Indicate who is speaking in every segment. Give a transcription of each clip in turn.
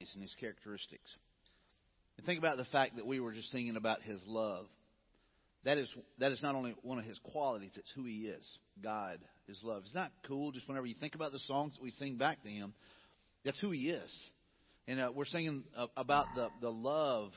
Speaker 1: qualities and His characteristics. And think about the fact that we were just singing about His love. That is not only one of His qualities, it's who He is. God is love. It's not cool just whenever you think about the songs that we sing back to Him. That's who He is. And we're singing about the love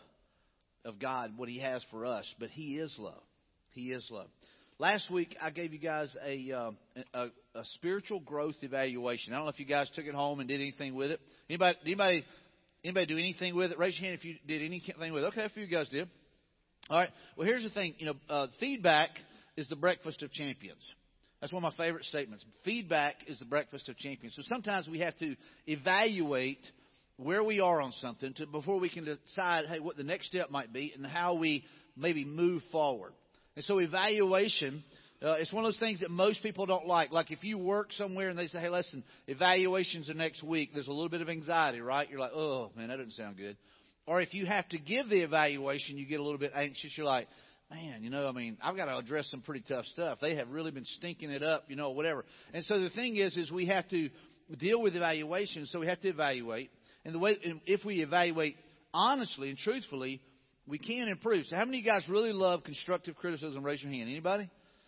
Speaker 1: of God, what He has for us. But He is love. He is love. Last week, I gave you guys a spiritual growth evaluation. I don't know if you guys took it home and did anything with it. Anybody do anything with it? Raise your hand if you did anything with it. Okay, a few of you guys did. All right. Well, here's the thing. Feedback is the breakfast of champions. That's one of my favorite statements. Feedback is the breakfast of champions. So sometimes we have to evaluate where we are on something before we can decide, hey, what the next step might be and how we maybe move forward. And so evaluation, it's one of those things that most people don't like. Like if you work somewhere and they say, hey, listen, evaluations are next week, there's a little bit of anxiety, right? You're like, oh, man, that doesn't sound good. Or if you have to give the evaluation, you get a little bit anxious. You're like, man, I've got to address some pretty tough stuff. They have really been stinking it up, whatever. And so the thing is we have to deal with evaluation. So we have to evaluate. And if we evaluate honestly and truthfully, we can improve. So how many of you guys really love constructive criticism? Raise your hand. Anybody?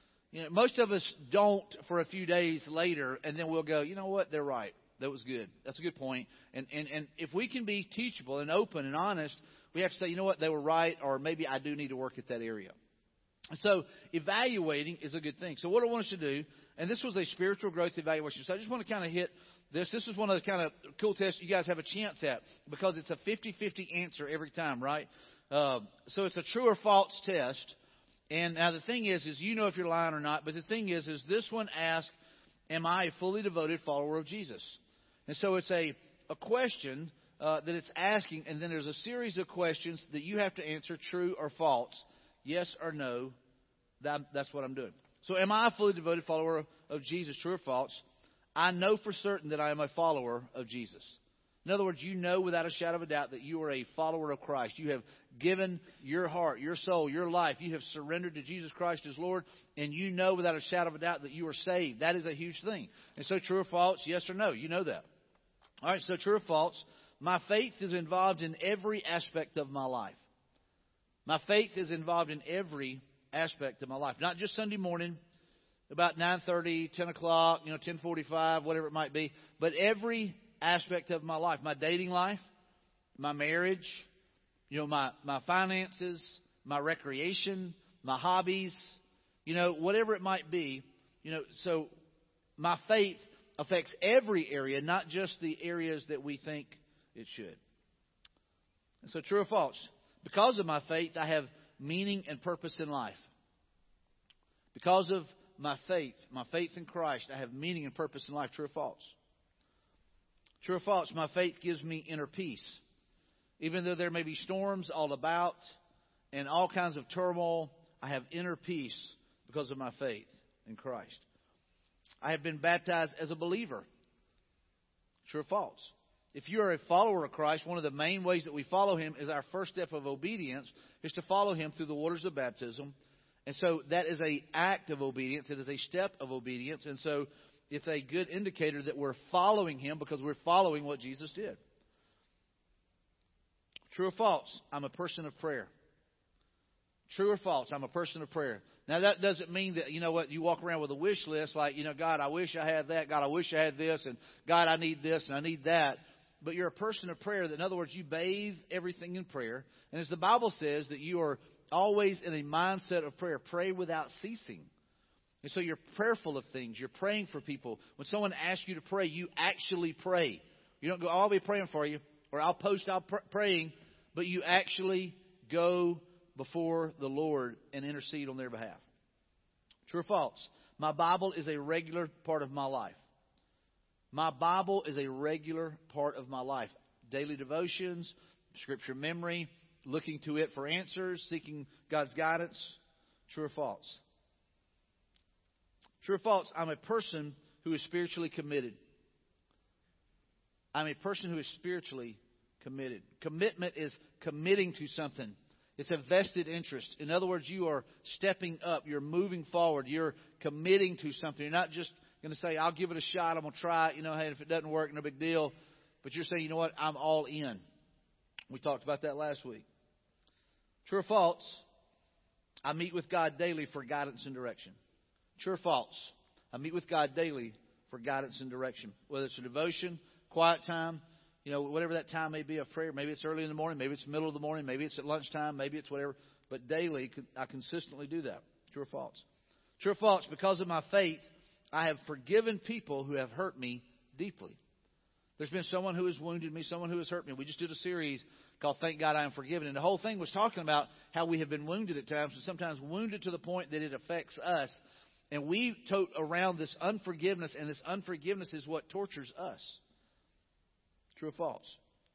Speaker 1: Most of us don't for a few days later, and then we'll go, you know what? They're right. That was good. That's a good point. And if we can be teachable and open and honest, we have to say, you know what? They were right, or maybe I do need to work at that area. So evaluating is a good thing. So what I want us to do, and this was a spiritual growth evaluation. So I just want to kind of hit this. This is one of the kind of cool tests you guys have a chance at because it's a 50-50 answer every time, right? So it's a true or false test. And now the thing is if you're lying or not. But the thing is this one asks, am I a fully devoted follower of Jesus? And so it's a question that it's asking, and then there's a series of questions that you have to answer true or false, yes or no. That's what I'm doing. So am I a fully devoted follower of Jesus, true or false? I know for certain that I am a follower of Jesus. In other words, without a shadow of a doubt that you are a follower of Christ. You have given your heart, your soul, your life. You have surrendered to Jesus Christ as Lord, and without a shadow of a doubt that you are saved. That is a huge thing. And so true or false, yes or no, you know that. All right, so true or false, my faith is involved in every aspect of my life. My faith is involved in every aspect of my life. Not just Sunday morning, about 9:30, 10 o'clock, 10:45, whatever it might be, but every aspect of my life. My dating life, my marriage, my finances, my recreation, my hobbies, whatever it might be. So my faith affects every area, not just the areas that we think it should. And so true or false? Because of my faith, I have meaning and purpose in life. Because of my faith in Christ, I have meaning and purpose in life. True or false? True or false? My faith gives me inner peace. Even though there may be storms all about and all kinds of turmoil, I have inner peace because of my faith in Christ. I have been baptized as a believer. True or false? If you are a follower of Christ, one of the main ways that we follow Him is our first step of obedience is to follow Him through the waters of baptism. And so that is an act of obedience. It is a step of obedience. And so it's a good indicator that we're following Him because we're following what Jesus did. True or false? I'm a person of prayer. True or false? I'm a person of prayer. Now, that doesn't mean that, you walk around with a wish list like, God, I wish I had that. God, I wish I had this. And God, I need this and I need that. But you're a person of prayer. In other words, you bathe everything in prayer. And as the Bible says, that you are always in a mindset of prayer. Pray without ceasing. And so you're prayerful of things. You're praying for people. When someone asks you to pray, you actually pray. You don't go, I'll be praying for you. Or I'll post out praying. But you actually go before the Lord and intercede on their behalf. True or false? My Bible is a regular part of my life. My Bible is a regular part of my life. Daily devotions, scripture memory, looking to it for answers, seeking God's guidance. True or false? True or false? I'm a person who is spiritually committed. I'm a person who is spiritually committed. Commitment is committing to something. It's a vested interest. In other words, you are stepping up. You're moving forward. You're committing to something. You're not just going to say, I'll give it a shot. I'm going to try it. Hey, if it doesn't work, no big deal. But you're saying, you know what? I'm all in. We talked about that last week. True or false? I meet with God daily for guidance and direction. True or false? I meet with God daily for guidance and direction. Whether it's a devotion, quiet time, whatever that time may be of prayer. Maybe it's early in the morning. Maybe it's middle of the morning. Maybe it's at lunchtime. Maybe it's whatever. But daily, I consistently do that. True or false? True or false? Because of my faith, I have forgiven people who have hurt me deeply. There's been someone who has wounded me, someone who has hurt me. We just did a series called Thank God I Am Forgiven. And the whole thing was talking about how we have been wounded at times, and sometimes wounded to the point that it affects us. And we tote around this unforgiveness, and this unforgiveness is what tortures us. True or false?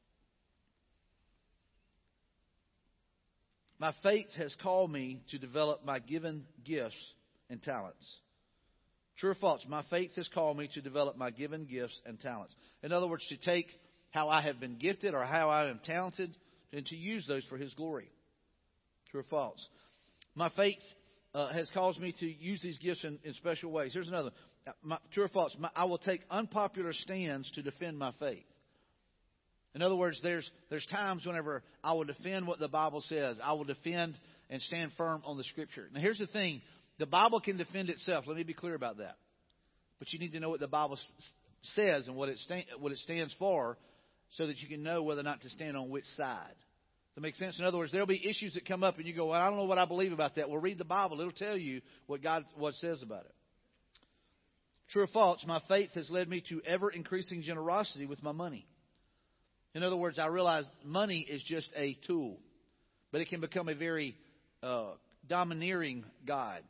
Speaker 1: My faith has called me to develop my given gifts and talents. True or false? My faith has called me to develop my given gifts and talents. In other words, to take how I have been gifted or how I am talented and to use those for His glory. True or false? My faith has caused me to use these gifts in special ways. Here's another. True or false? I will take unpopular stands to defend my faith. In other words, there's times whenever I will defend what the Bible says. I will defend and stand firm on the Scripture. Now, here's the thing. The Bible can defend itself. Let me be clear about that. But you need to know what the Bible says and what it stands for so that you can know whether or not to stand on which side. Does that make sense? In other words, there'll be issues that come up and you go, well, I don't know what I believe about that. Well, read the Bible. It'll tell you what says about it. True or false? My faith has led me to ever-increasing generosity with my money. In other words, I realize money is just a tool, but it can become a very domineering guide.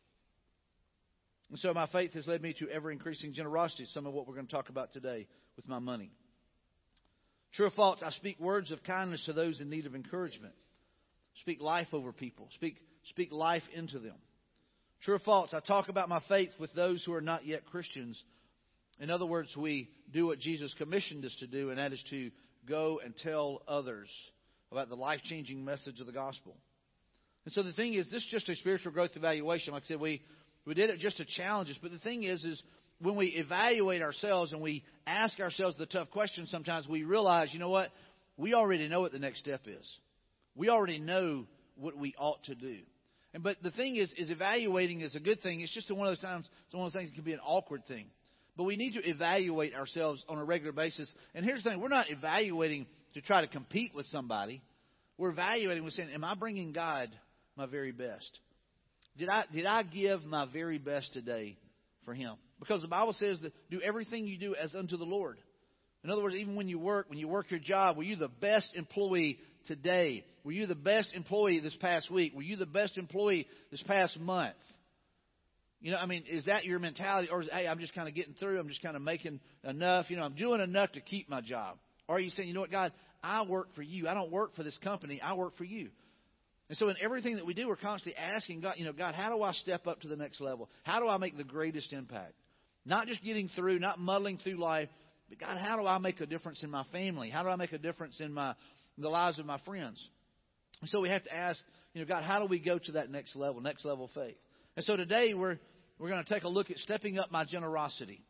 Speaker 1: And so my faith has led me to ever-increasing generosity, some of what we're going to talk about today with my money. True or false? I speak words of kindness to those in need of encouragement. Speak life over people. Speak life into them. True or false? I talk about my faith with those who are not yet Christians. In other words, we do what Jesus commissioned us to do, and that is to go and tell others about the life-changing message of the gospel. And so the thing is, this is just a spiritual growth evaluation. Like I said, we did it just to challenge us. But the thing is when we evaluate ourselves and we ask ourselves the tough questions, sometimes we realize, you know what? We already know what the next step is. We already know what we ought to do. But the thing is evaluating is a good thing. It's just one of those times, it's one of those things that can be an awkward thing. But we need to evaluate ourselves on a regular basis. And here's the thing. We're not evaluating to try to compete with somebody. We're evaluating. We're saying, am I bringing God my very best? Did I give my very best today for Him? Because the Bible says that do everything you do as unto the Lord. In other words, even when you work your job, were you the best employee today? Were you the best employee this past week? Were you the best employee this past month? Is that your mentality? Or is, hey, I'm just kind of getting through. I'm just kind of making enough. I'm doing enough to keep my job. Or are you saying, you know what, God, I work for you. I don't work for this company. I work for you. And so in everything that we do, we're constantly asking God, God, how do I step up to the next level? How do I make the greatest impact? Not just getting through, not muddling through life, but God, how do I make a difference in my family? How do I make a difference in the lives of my friends? And so we have to ask, God, how do we go to that next level of faith? And so today we're going to take a look at stepping up my generosity.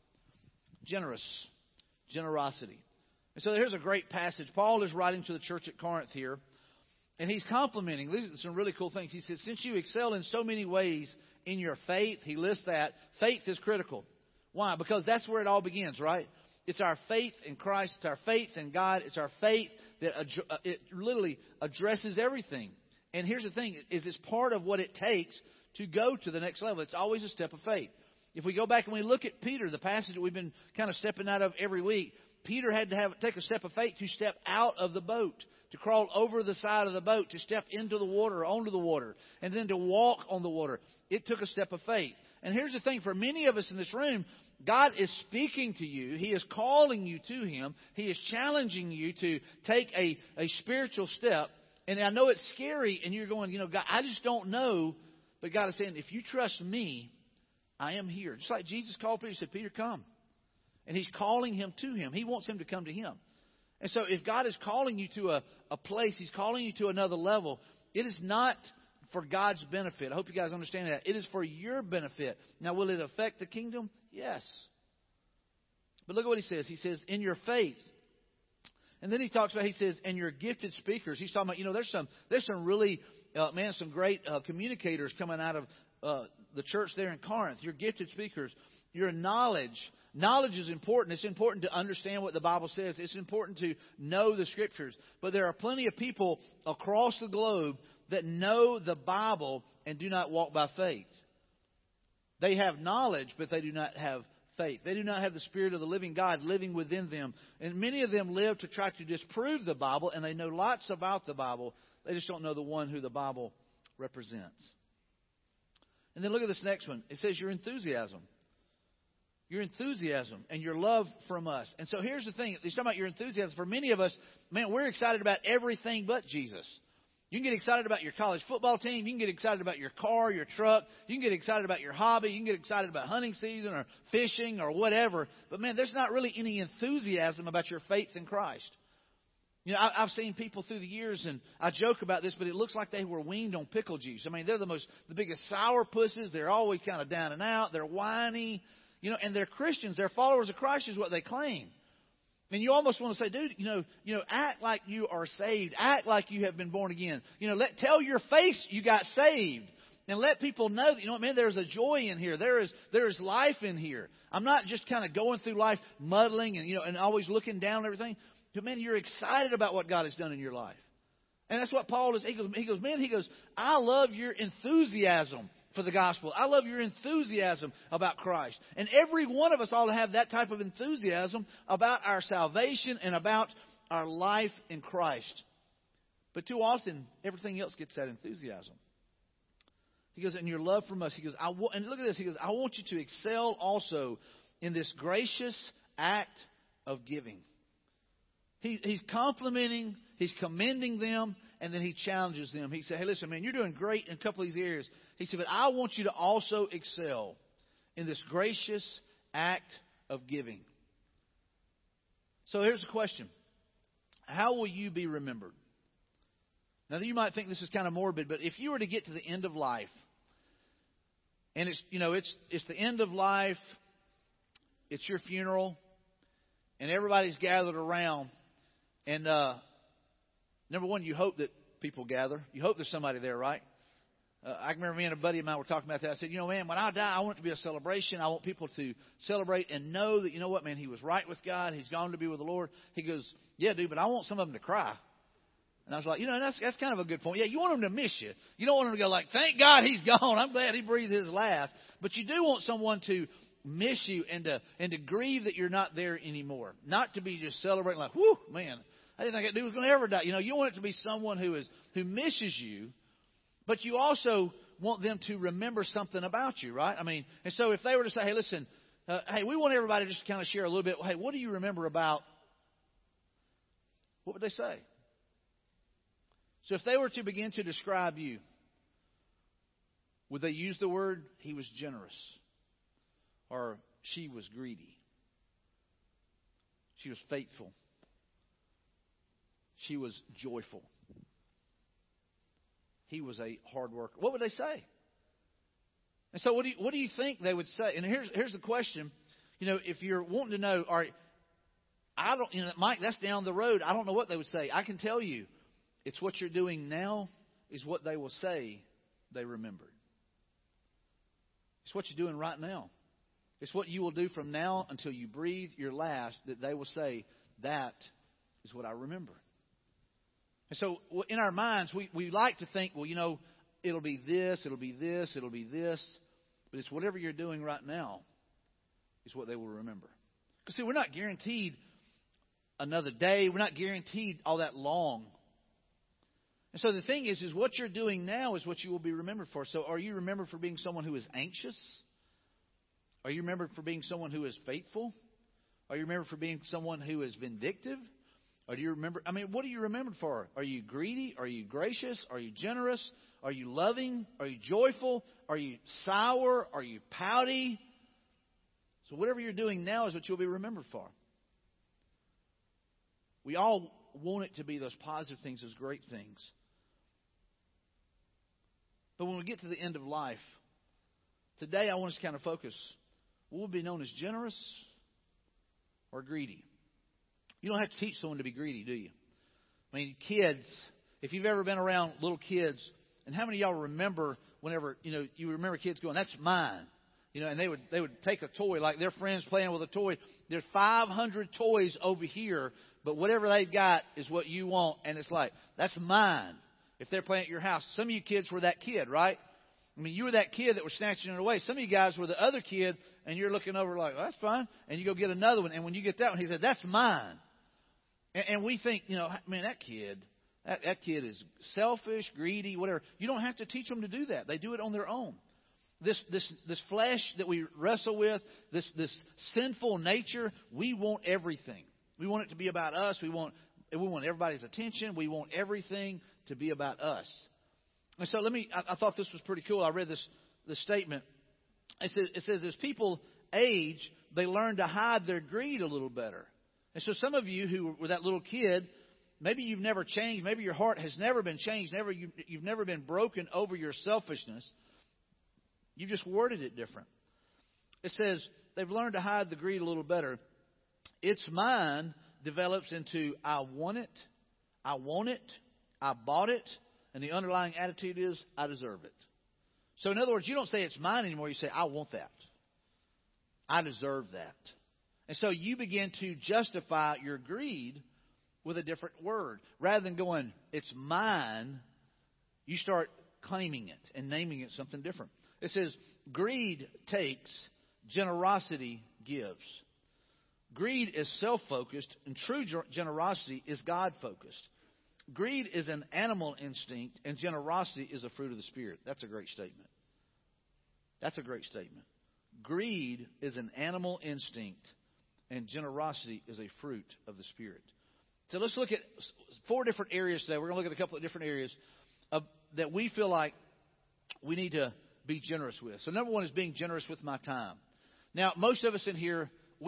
Speaker 1: Generosity. And so here's a great passage. Paul is writing to the church at Corinth here. And he's complimenting. These are some really cool things. He says, since you excel in so many ways in your faith, he lists that. Faith is critical. Why? Because that's where it all begins, right? It's our faith in Christ. It's our faith in God. It's our faith that it literally addresses everything. And here's the thing, is it's part of what it takes to go to the next level. It's always a step of faith. If we go back and we look at Peter, the passage that we've been kind of stepping out of every week, Peter had to take a step of faith to step out of the boat, to crawl over the side of the boat, to step into the water, onto the water, and then to walk on the water. It took a step of faith. And here's the thing, for many of us in this room, God is speaking to you. He is calling you to Him. He is challenging you to take a spiritual step. And I know it's scary, and you're going, God, I just don't know. But God is saying, if you trust me, I am here. Just like Jesus called Peter, He said, Peter, come. And He's calling him to Him. He wants him to come to Him. And so if God is calling you to a place, He's calling you to another level, it is not for God's benefit. I hope you guys understand that. It is for your benefit. Now, will it affect the kingdom? Yes. But look at what he says. He says, in your faith, And then he talks about, he says, and you're gifted speakers. He's talking about, there's some really, some great communicators coming out of the church there in Corinth. You're gifted speakers. Your knowledge. Knowledge is important. It's important to understand what the Bible says. It's important to know the Scriptures. But there are plenty of people across the globe that know the Bible and do not walk by faith. They have knowledge, but they do not have faith. They do not have the Spirit of the living God living within them. And many of them live to try to disprove the Bible, and they know lots about the Bible. They just don't know the one who the Bible represents. And then look at this next one. It says your enthusiasm. Your enthusiasm and your love from us. And so here's the thing. He's talking about your enthusiasm. For many of us, man, we're excited about everything but Jesus. You can get excited about your college football team. You can get excited about your car, your truck. You can get excited about your hobby. You can get excited about hunting season or fishing or whatever. But, man, there's not really any enthusiasm about your faith in Christ. I've seen people through the years, and I joke about this, but it looks like they were weaned on pickle juice. I mean, they're the biggest sourpusses. They're always kind of down and out. They're whiny. And they're Christians. They're followers of Christ is what they claim. And you almost want to say, dude, act like you are saved. Act like you have been born again. Tell your face you got saved. And let people know that, there's a joy in here. There is life in here. I'm not just kind of going through life muddling and always looking down on everything. But, man, you're excited about what God has done in your life. And that's what Paul is. He goes, I love your enthusiasm for the gospel. I love your enthusiasm about Christ. And every one of us ought to have that type of enthusiasm about our salvation and about our life in Christ. But too often, everything else gets that enthusiasm. He goes, and your love from us. He goes, and look at this. He goes, I want you to excel also in this gracious act of giving. He's complimenting, he's commending them, and then he challenges them. He said, hey, listen, man, you're doing great in a couple of these areas. He said, but I want you to also excel in this gracious act of giving. So here's the question. How will you be remembered? Now, you might think this is kind of morbid, but if you were to get to the end of life, and it's the end of life, it's your funeral, and everybody's gathered around, and number one, you hope that people gather. You hope there's somebody there, right? I can remember me and a buddy of mine were talking about that. I said, man, when I die, I want it to be a celebration. I want people to celebrate and know that, man, he was right with God. He's gone to be with the Lord. He goes, yeah, dude, but I want some of them to cry. And I was like, that's kind of a good point. Yeah, you want them to miss you. You don't want them to go like, thank God he's gone. I'm glad he breathed his last. But you do want someone to miss you and to grieve that you're not there anymore. Not to be just celebrating like, whew, man, I didn't think that dude was going to ever die. You want it to be someone who misses you, but you also want them to remember something about you, right? And so if they were to say, hey, listen, hey, we want everybody to just kind of share a little bit. Hey, what do you remember about? What would they say? So if they were to begin to describe you, would they use the word, he was generous, or she was greedy, she was faithful, she was joyful, he was a hard worker? What would they say? And so what do you think they would say? And here's the question. If you're wanting to know, all right, I don't, Mike, that's down the road. I don't know what they would say. I can tell you, it's what you're doing now is what they will say they remembered. It's what you're doing right now. It's what you will do from now until you breathe your last that they will say, that is what I remember. And so in our minds, we like to think, well, it'll be this, it'll be this, it'll be this. But it's whatever you're doing right now is what they will remember. Because, see, we're not guaranteed another day. We're not guaranteed all that long. And so the thing is what you're doing now is what you will be remembered for. So are you remembered for being someone who is anxious? Are you remembered for being someone who is faithful? Are you remembered for being someone who is vindictive? Or do you remember? What are you remembered for? Are you greedy? Are you gracious? Are you generous? Are you loving? Are you joyful? Are you sour? Are you pouty? So whatever you're doing now is what you'll be remembered for. We all want it to be those positive things, those great things. But when we get to the end of life, today I want us to kind of focus. Will we be known as generous or greedy? You don't have to teach someone to be greedy, do you? I mean, kids, if you've ever been around little kids, and how many of y'all remember whenever, you remember kids going, that's mine. And they would take a toy, like their friends playing with a toy. There's 500 toys over here, but whatever they've got is what you want. And it's like, that's mine. If they're playing at your house, some of you kids were that kid, right? I mean, you were that kid that was snatching it away. Some of you guys were the other kid, and you're looking over like, well, that's fine. And you go get another one. And when you get that one, he said, that's mine. And we think, man, that kid is selfish, greedy, whatever. You don't have to teach them to do that. They do it on their own. This flesh that we wrestle with, this sinful nature, we want everything. We want it to be about us. We want everybody's attention. We want everything to be about us. And so I thought this was pretty cool. I read this statement. It says as people age, they learn to hide their greed a little better. And so some of you who were that little kid, maybe you've never changed. Maybe your heart has never been changed. You've never been broken over your selfishness. You've just worded it different. It says they've learned to hide the greed a little better. It's mine develops into I want it, I bought it, and the underlying attitude is I deserve it. So in other words, you don't say it's mine anymore. You say I want that. I deserve that. And so you begin to justify your greed with a different word. Rather than going, it's mine, you start claiming it and naming it something different. It says, greed takes, generosity gives. Greed is self-focused, and true generosity is God-focused. Greed is an animal instinct, and generosity is a fruit of the Spirit. That's a great statement. That's a great statement. Greed is an animal instinct, and generosity is a fruit of the Spirit. So let's look at 4 different areas today. We're going to look at a couple of different areas that we feel like we need to be generous with. So number 1 is being generous with my time. Now, most of us in here,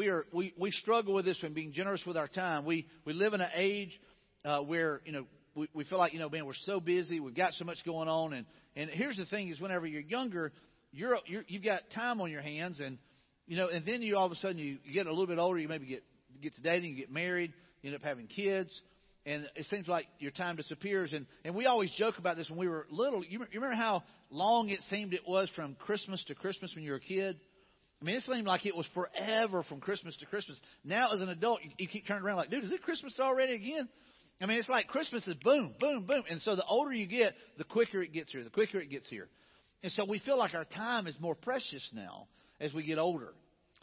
Speaker 1: we struggle with this when being generous with our time. We live in an age where, we feel like, man, we're so busy. We've got so much going on. And here's the thing is whenever you're younger, you've got time on your hands. And then you all of a sudden you get a little bit older. You maybe get to dating, you get married, you end up having kids. And it seems like your time disappears. And we always joke about this when we were little. You remember how long it seemed it was from Christmas to Christmas when you were a kid? I mean, it seemed like it was forever from Christmas to Christmas. Now, as an adult, you keep turning around like, dude, is it Christmas already again? I mean, it's like Christmas is boom, boom, boom. And so the older you get, the quicker it gets here, the quicker it gets here. And so we feel like our time is more precious now as we get older.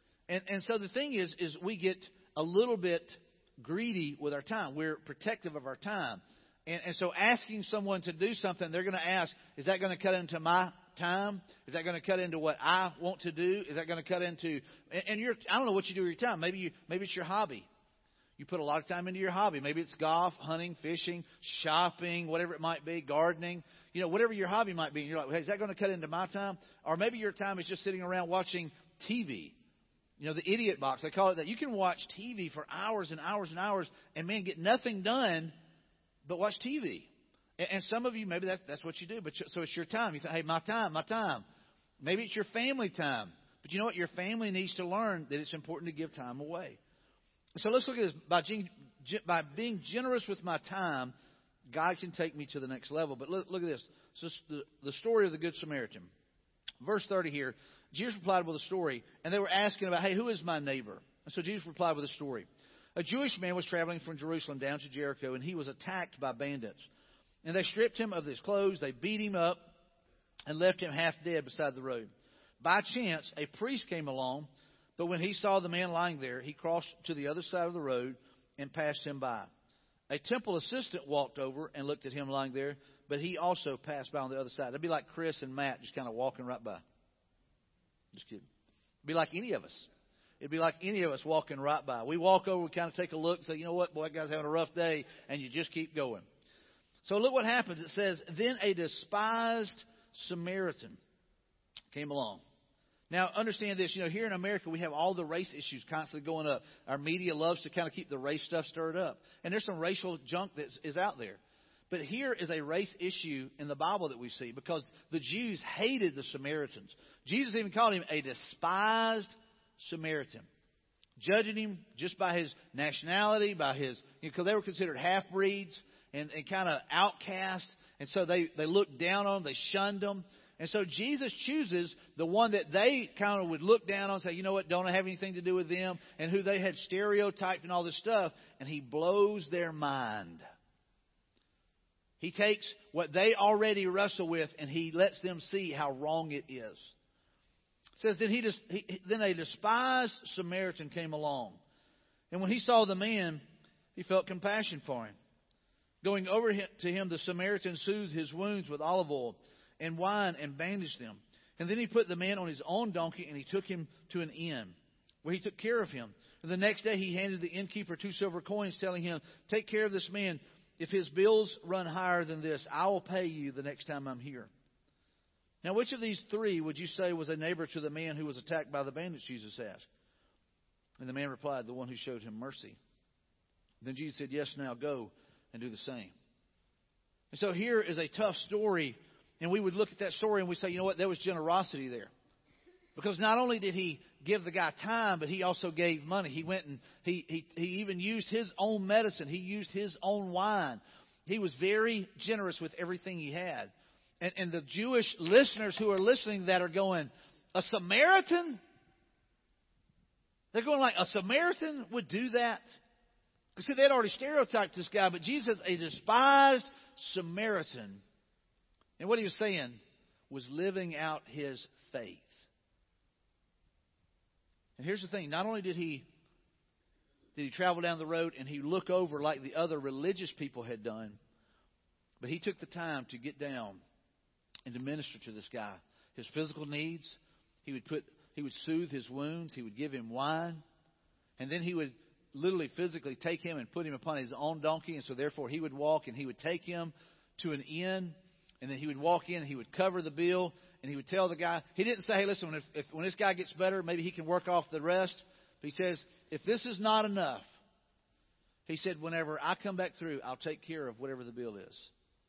Speaker 1: And so the thing is we get a little bit greedy with our time. We're protective of our time. And so asking someone to do something, they're going to ask, is that going to cut into my time? Is that going to cut into what I want to do? Is that going to cut into, I don't know what you do with your time. Maybe it's your hobby. You put a lot of time into your hobby. Maybe it's golf, hunting, fishing, shopping, whatever it might be, gardening. Whatever your hobby might be. And you're like, hey, is that going to cut into my time? Or maybe your time is just sitting around watching TV. The idiot box, they call it that. You can watch TV for hours and hours and hours and, man, get nothing done but watch TV. And some of you, maybe that's what you do. But so it's your time. You say, hey, my time. Maybe it's your family time. But you know what? Your family needs to learn that it's important to give time away. So let's look at this. By being generous with my time, God can take me to the next level. But look at this. So the story of the Good Samaritan. Verse 30 here. Jesus replied with a story. And they were asking about, hey, who is my neighbor? And so Jesus replied with a story. A Jewish man was traveling from Jerusalem down to Jericho, and he was attacked by bandits. And they stripped him of his clothes, they beat him up, and left him half dead beside the road. By chance, a priest came along, but when he saw the man lying there, he crossed to the other side of the road and passed him by. A temple assistant walked over and looked at him lying there, but he also passed by on the other side. It'd be like Chris and Matt just kind of walking right by. Just kidding. It'd be like any of us. It'd be like any of us walking right by. We walk over, we kind of take a look and say, you know what, boy, that guy's having a rough day, and you just keep going. So look what happens. It says, then a despised Samaritan came along. Now, understand this. Here in America, we have all the race issues constantly going up. Our media loves to kind of keep the race stuff stirred up. And there's some racial junk that is out there. But here is a race issue in the Bible that we see because the Jews hated the Samaritans. Jesus even called him a despised Samaritan. judging him just by his nationality, by his, because they were considered half-breeds and kind of outcasts. And so they looked down on them, they shunned them. And so Jesus chooses the one that they kind of would look down on and say, you know what, don't have anything to do with them, and who they had stereotyped and all this stuff, and he blows their mind. He takes what they already wrestle with and he lets them see how wrong it is. It says that then a despised Samaritan came along. And when he saw the man, he felt compassion for him. Going over to him, the Samaritan soothed his wounds with olive oil and wine and bandaged them. And then he put the man on his own donkey and he took him to an inn where he took care of him. And the next day he handed the innkeeper 2 silver coins, telling him, take care of this man. If his bills run higher than this, I will pay you the next time I'm here. Now, which of these 3 would you say was a neighbor to the man who was attacked by the bandits, Jesus asked. And the man replied, the one who showed him mercy. Then Jesus said, yes, now go and do the same. And so here is a tough story. And we would look at that story and we say, you know what, there was generosity there. Because not only did he give the guy time, but he also gave money. He went and he even used his own medicine. He used his own wine. He was very generous with everything he had. And the Jewish listeners who are listening to that are going, a Samaritan? They're going like, a Samaritan would do that? Because see, they'd already stereotyped this guy, but Jesus, a despised Samaritan. And what he was saying was living out his faith. And here's the thing, not only did he travel down the road and he look over like the other religious people had done, but he took the time to get down and to minister to this guy. His physical needs, he would soothe his wounds, he would give him wine, and then he would literally physically take him and put him upon his own donkey, and so therefore he would walk and he would take him to an inn, and then he would walk in and he would cover the bill, and he would tell the guy, he didn't say, hey, listen, when this guy gets better, maybe he can work off the rest. But he says, if this is not enough, he said, whenever I come back through, I'll take care of whatever the bill is.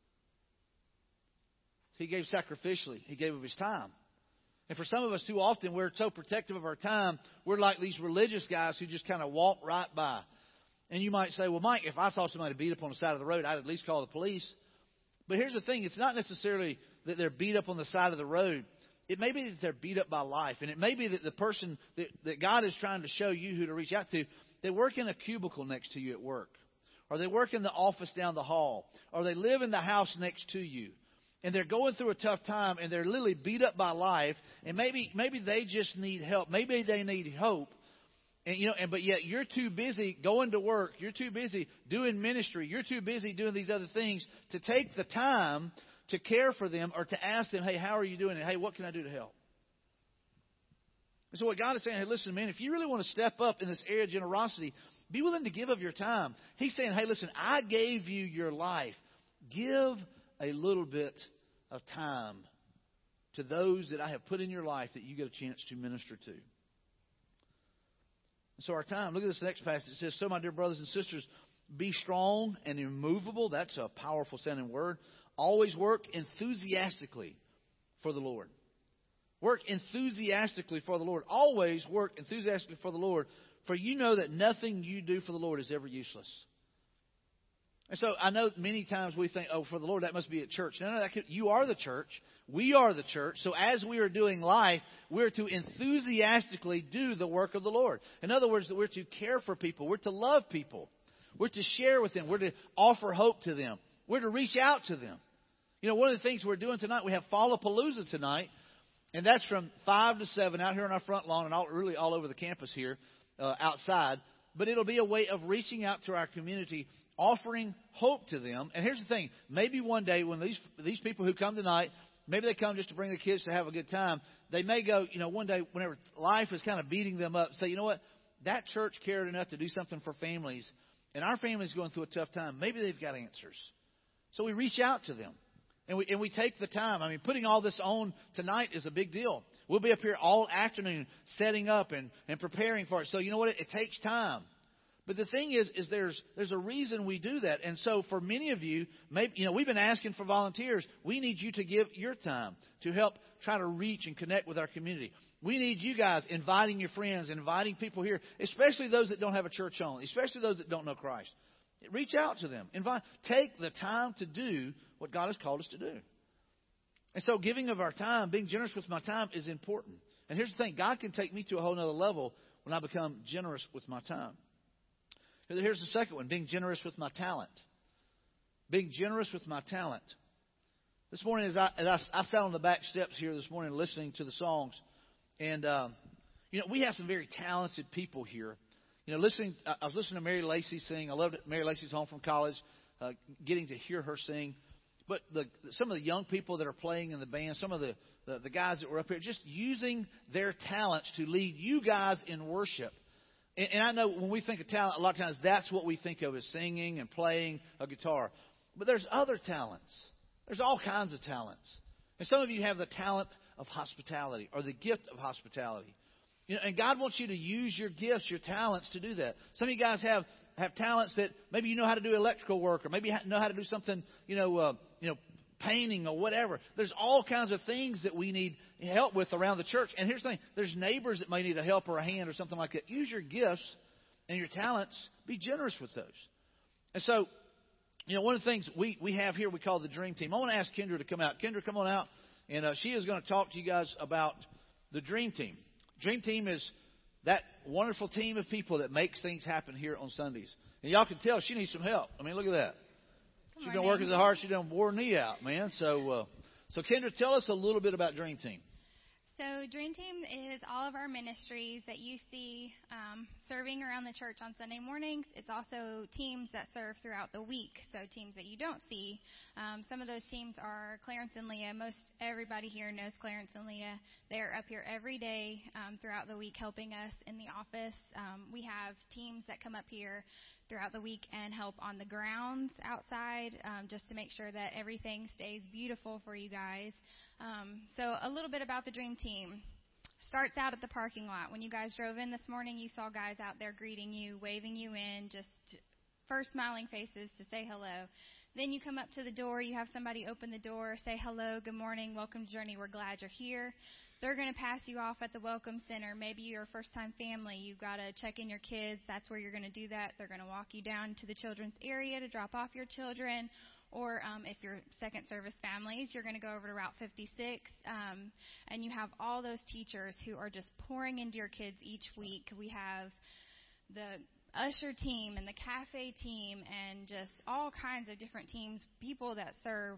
Speaker 1: He gave sacrificially. He gave of his time. And for some of us, too often, we're so protective of our time, we're like these religious guys who just kind of walk right by. And you might say, well, Mike, if I saw somebody beat up on the side of the road, I'd at least call the police. But here's the thing. It's not necessarily that they're beat up on the side of the road. It may be that they're beat up by life. And it may be that the person that God is trying to show you who to reach out to, they work in a cubicle next to you at work. Or they work in the office down the hall. Or they live in the house next to you. And they're going through a tough time, and they're literally beat up by life, and maybe they just need help. Maybe they need hope. And but yet you're too busy going to work. You're too busy doing ministry. You're too busy doing these other things to take the time to care for them or to ask them, hey, how are you doing? And hey, what can I do to help? And so what God is saying, hey, listen, man, if you really want to step up in this area of generosity, be willing to give of your time. He's saying, hey, listen, I gave you your life. Give a little bit of time to those that I have put in your life that you get a chance to minister to. So our time, look at this next passage. It says, so my dear brothers and sisters, be strong and immovable. That's a powerful sounding word. Always work enthusiastically for the Lord. Work enthusiastically for the Lord. Always work enthusiastically for the Lord. For you know that nothing you do for the Lord is ever useless. And so I know many times we think, oh, for the Lord, that must be at church. No, you are the church. We are the church. So as we are doing life, we're to enthusiastically do the work of the Lord. In other words, that we're to care for people. We're to love people. We're to share with them. We're to offer hope to them. We're to reach out to them. You know, one of the things we're doing tonight, we have Fallapalooza tonight. And that's from 5 to 7 out here on our front lawn and really all over the campus here outside. But it'll be a way of reaching out to our community, offering hope to them. And here's the thing. Maybe one day when these people who come tonight, maybe they come just to bring the kids to have a good time. They may go, one day whenever life is kind of beating them up, say, you know what? That church cared enough to do something for families. And our family's going through a tough time. Maybe they've got answers. So we reach out to them. And we take the time. I mean, putting all this on tonight is a big deal. We'll be up here all afternoon setting up and preparing for it. So you know what? It takes time. But the thing is there's a reason we do that. And so for many of you, maybe we've been asking for volunteers. We need you to give your time to help try to reach and connect with our community. We need you guys inviting your friends, inviting people here, especially those that don't have a church home, especially those that don't know Christ. Reach out to them. Take the time to do what God has called us to do. And so giving of our time, being generous with my time is important. And here's the thing. God can take me to a whole other level when I become generous with my time. Here's the second one, being generous with my talent. Being generous with my talent. This morning, as I sat on the back steps here this morning listening to the songs, and, we have some very talented people here. I was listening to Mary Lacey sing. I loved it. Mary Lacey's home from college, getting to hear her sing. But some of the young people that are playing in the band, some of the guys that were up here, just using their talents to lead you guys in worship. And I know when we think of talent, a lot of times that's what we think of as singing and playing a guitar. But there's other talents. There's all kinds of talents. And some of you have the talent of hospitality or the gift of hospitality. And God wants you to use your gifts, your talents to do that. Some of you guys have talents that maybe you know how to do electrical work or maybe know how to do something, painting or whatever. There's all kinds of things that we need help with around the church. And here's the thing. There's neighbors that may need a help or a hand or something like that. Use your gifts and your talents. Be generous with those. And so, one of the things we have here we call the Dream Team. I want to ask Kendra to come out. Kendra, come on out. And she is going to talk to you guys about the Dream Team. Dream Team is that wonderful team of people that makes things happen here on Sundays. And y'all can tell she needs some help. I mean, look at that. She's been working so hard, she done wore her knee out, man. So Kendra, tell us a little bit about Dream Team.
Speaker 2: So Dream Team is all of our ministries that you see serving around the church on Sunday mornings. It's also teams that serve throughout the week, so teams that you don't see. Some of those teams are Clarence and Leah. Most everybody here knows Clarence and Leah. They're up here every day throughout the week helping us in the office. We have teams that come up here throughout the week and help on the grounds outside just to make sure that everything stays beautiful for you guys. So a little bit about the Dream Team. Starts out at the parking lot. When you guys drove in this morning, you saw guys out there greeting you, waving you in, just first smiling faces to say hello. Then you come up to the door. You have somebody open the door, say hello, good morning, welcome to Journey. We're glad you're here. They're going to pass you off at the Welcome Center. Maybe you're a first-time family. You've got to check in your kids. That's where you're going to do that. They're going to walk you down to the children's area to drop off your children. Or if you're second service families, you're going to go over to Route 56. And you have all those teachers who are just pouring into your kids each week. We have the usher team and the cafe team and just all kinds of different teams, people that serve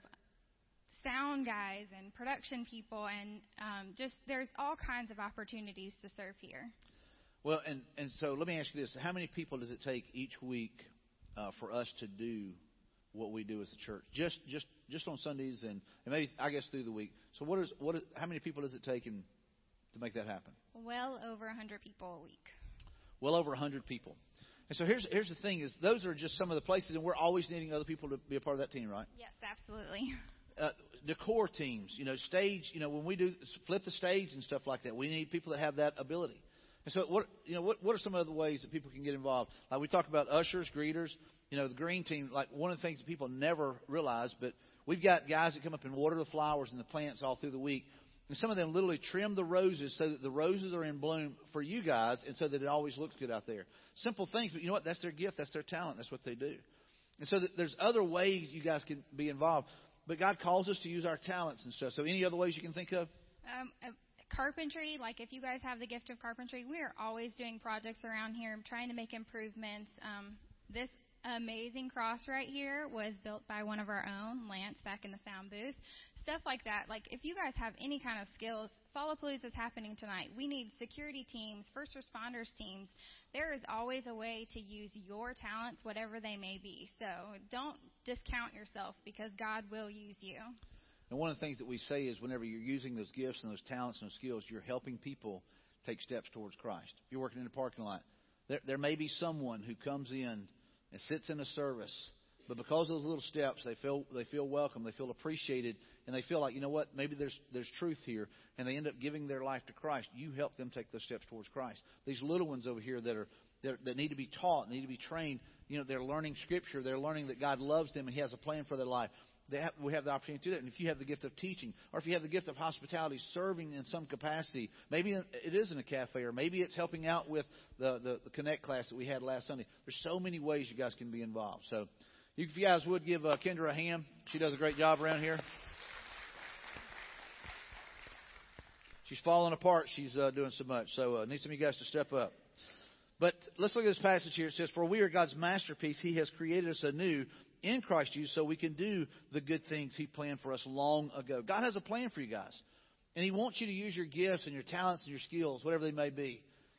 Speaker 2: sound guys and production people, and just there's all kinds of opportunities to serve here.
Speaker 1: Well, and so let me ask you this. How many people does it take each week for us to do what we do as a church? Just on Sundays and maybe, I guess, through the week. So how many people does it take to make that happen?
Speaker 2: Well over 100 people a week. Well
Speaker 1: over 100 people. And so here's the thing is those are just some of the places, and we're always needing other people to be a part of that team, right?
Speaker 2: Yes, absolutely.
Speaker 1: Decor teams, stage, when we do flip the stage and stuff like that, we need people that have that ability. And so what are some other ways that people can get involved? Like we talk about ushers, greeters, the green team, like one of the things that people never realize, but we've got guys that come up and water the flowers and the plants all through the week. And some of them literally trim the roses so that the roses are in bloom for you guys and so that it always looks good out there. Simple things, but you know what? That's their gift. That's their talent. That's what they do. And so there's other ways you guys can be involved. But God calls us to use our talents and stuff. So any other ways you can think of?
Speaker 2: Carpentry, like if you guys have the gift of carpentry, we are always doing projects around here, trying to make improvements. This amazing cross right here was built by one of our own, Lance, back in the sound booth. Stuff like that. Like if you guys have any kind of skills, Fallapalooza is happening tonight. We need security teams, first responders teams. There is always a way to use your talents, whatever they may be. So don't discount yourself because God will use you.
Speaker 1: And one of the things that we say is whenever you're using those gifts and those talents and those skills, you're helping people take steps towards Christ. If you're working in a parking lot, there may be someone who comes in and sits in a service, but because of those little steps, they feel welcome, they feel appreciated, and they feel like, you know what, maybe there's truth here, and they end up giving their life to Christ. You help them take those steps towards Christ. These little ones over here that are that need to be taught, need to be trained. They're learning Scripture. They're learning that God loves them and He has a plan for their life. We have the opportunity to do that. And if you have the gift of teaching, or if you have the gift of hospitality, serving in some capacity, maybe it is in a cafe, or maybe it's helping out with the Connect class that we had last Sunday. There's so many ways you guys can be involved. So if you guys would give Kendra a hand. She does a great job around here. She's falling apart. She's doing so much. So need some of you guys to step up. But let's look at this passage here. It says, "For we are God's masterpiece. He has created us anew in Christ Jesus so we can do the good things He planned for us long ago." God has a plan for you guys. And He wants you to use your gifts and your talents and your skills, whatever they may be.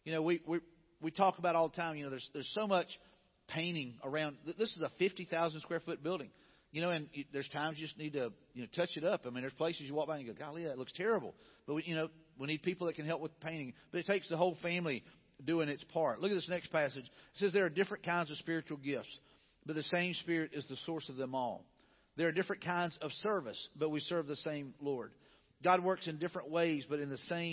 Speaker 1: We talk about all the time, there's so much painting around. This is a 50,000 square foot building. And there's times you just need to touch it up. I mean, there's places you walk by and you go, golly, that looks terrible. But we need people that can help with painting. But it takes the whole family doing its part. Look at this next passage. It says there are different kinds of spiritual gifts, but the same Spirit is the source of them all. There are different kinds of service, but we serve the same Lord. God works in different ways, but it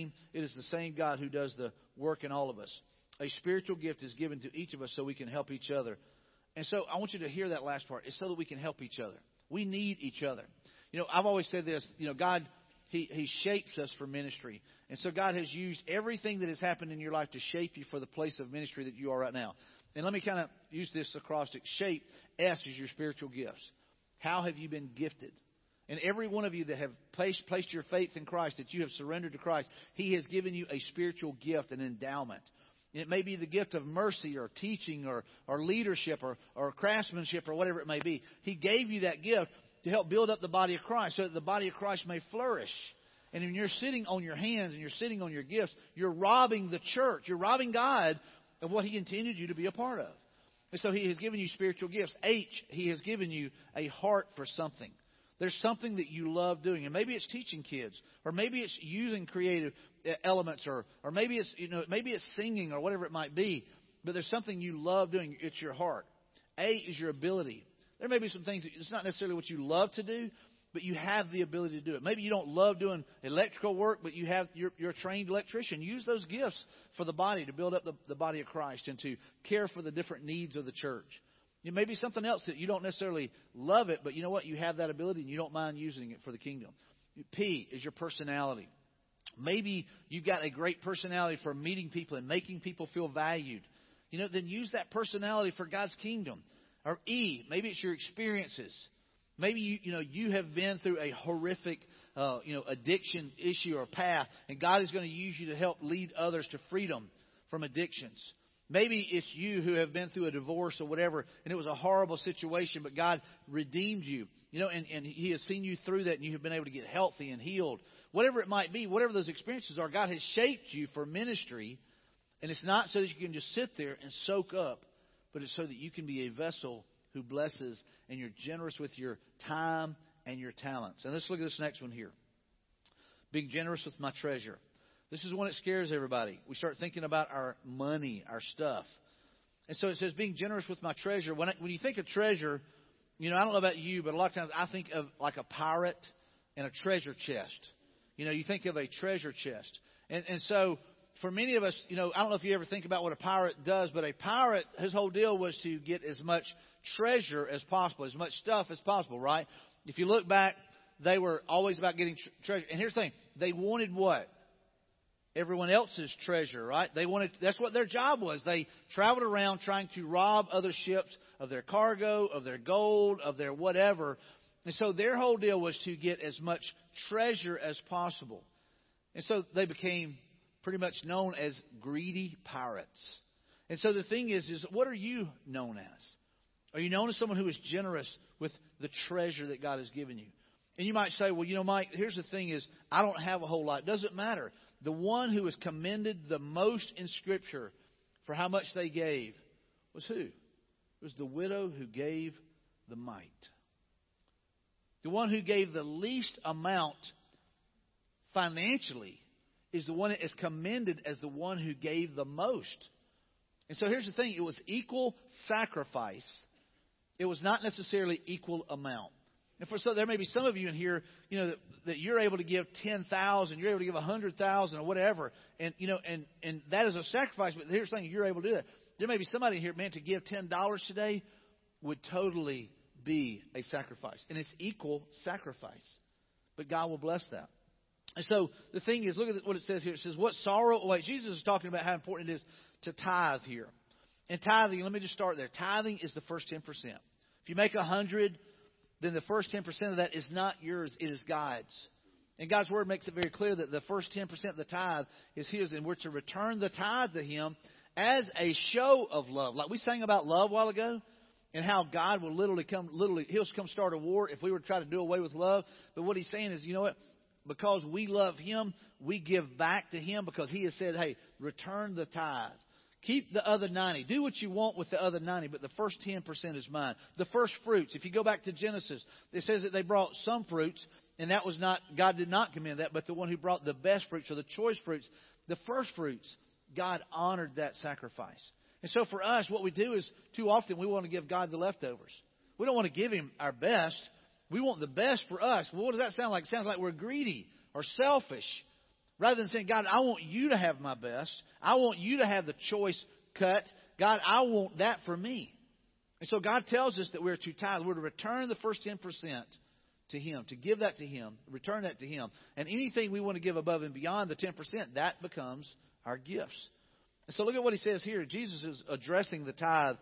Speaker 1: is the same God who does the work in all of us. A spiritual gift is given to each of us so we can help each other. And so I want you to hear that last part. It's so that we can help each other. We need each other. I've always said this, God, He shapes us for ministry. And so God has used everything that has happened in your life to shape you for the place of ministry that you are right now. And let me kind of use this acrostic. Shape, S, is your spiritual gifts. How have you been gifted? And every one of you that have placed your faith in Christ, that you have surrendered to Christ, He has given you a spiritual gift, an endowment. It may be the gift of mercy or teaching or leadership or craftsmanship or whatever it may be. He gave you that gift to help build up the body of Christ so that the body of Christ may flourish. And when you're sitting on your hands and you're sitting on your gifts, you're robbing the church. You're robbing God of what He intended you to be a part of. And so He has given you spiritual gifts. H, He has given you a heart for something. There's something that you love doing. And maybe it's teaching kids. Or maybe it's using creative elements. Or maybe it's singing or whatever it might be. But there's something you love doing. It's your heart. A is your ability. There may be some things that it's not necessarily what you love to do, but you have the ability to do it. Maybe you don't love doing electrical work, but you're a trained electrician. Use those gifts for the body to build up the body of Christ and to care for the different needs of the church. It may be something else that you don't necessarily love it, but you know what? You have that ability and you don't mind using it for the kingdom. P is your personality. Maybe you've got a great personality for meeting people and making people feel valued. Then use that personality for God's kingdom. Or E, maybe it's your experiences. Maybe you have been through a horrific addiction issue or path, and God is going to use you to help lead others to freedom from addictions. Maybe it's you who have been through a divorce or whatever, and it was a horrible situation, but God redeemed you. And He has seen you through that, and you have been able to get healthy and healed. Whatever it might be, whatever those experiences are, God has shaped you for ministry, and it's not so that you can just sit there and soak up, but it's so that you can be a vessel who blesses, and you're generous with your time and your talents. And let's look at this next one here. Being generous with my treasure. This is one that scares everybody. We start thinking about our money, our stuff. And so it says, being generous with my treasure. When you think of treasure, I don't know about you, but a lot of times I think of like a pirate and a treasure chest. You think of a treasure chest. And so for many of us, I don't know if you ever think about what a pirate does, but a pirate, his whole deal was to get as much treasure as possible, as much stuff as possible, right? If you look back, they were always about getting treasure. And here's the thing. They wanted what? Everyone else's treasure, right? That's what their job was. They traveled around trying to rob other ships of their cargo, of their gold, of their whatever. And so their whole deal was to get as much treasure as possible. And so they became pretty much known as greedy pirates. And so the thing is what are you known as? Are you known as someone who is generous with the treasure that God has given you? And you might say, well, Mike, here's the thing is, I don't have a whole lot. It doesn't matter. The one who is commended the most in Scripture for how much they gave was who? It was the widow who gave the mite. The one who gave the least amount financially is the one that is commended as the one who gave the most. And so here's the thing. It was equal sacrifice. It was not necessarily equal amount. And so there may be some of you in here, that you're able to give 10,000, you're able to give 100,000 or whatever, and that is a sacrifice. But here's the thing: you're able to do that. There may be somebody here, man, to give $10 today would totally be a sacrifice. And it's equal sacrifice. But God will bless that. And so the thing is, look at what it says here. It says, what sorrow awaits. Jesus is talking about how important it is to tithe here. And tithing, let me just start there. Tithing is the first 10%. If you make 100, then the first 10% of that is not yours. It is God's. And God's Word makes it very clear that the first 10% of the tithe is His. And we're to return the tithe to Him as a show of love. Like we sang about love a while ago. And how God will He'll come start a war if we were to try to do away with love. But what He's saying is, you know what? Because we love Him, we give back to Him because He has said, hey, return the tithe. Keep the other 90. Do what you want with the other 90, but the first 10% is mine. The first fruits. If you go back to Genesis, it says that they brought some fruits, and that was not, God did not commend that, but the one who brought the best fruits or the choice fruits, the first fruits, God honored that sacrifice. And so for us, what we do is too often we want to give God the leftovers. We don't want to give Him our best. We want the best for us. Well, what does that sound like? It sounds like we're greedy or selfish. Rather than saying, God, I want you to have my best. I want you to have the choice cut. God, I want that for me. And so God tells us that we're to tithe. We're to return the first 10% to Him, to give that to Him, return that to Him. And anything we want to give above and beyond the 10%, that becomes our gifts. And so look at what He says here. Jesus is addressing the tithe.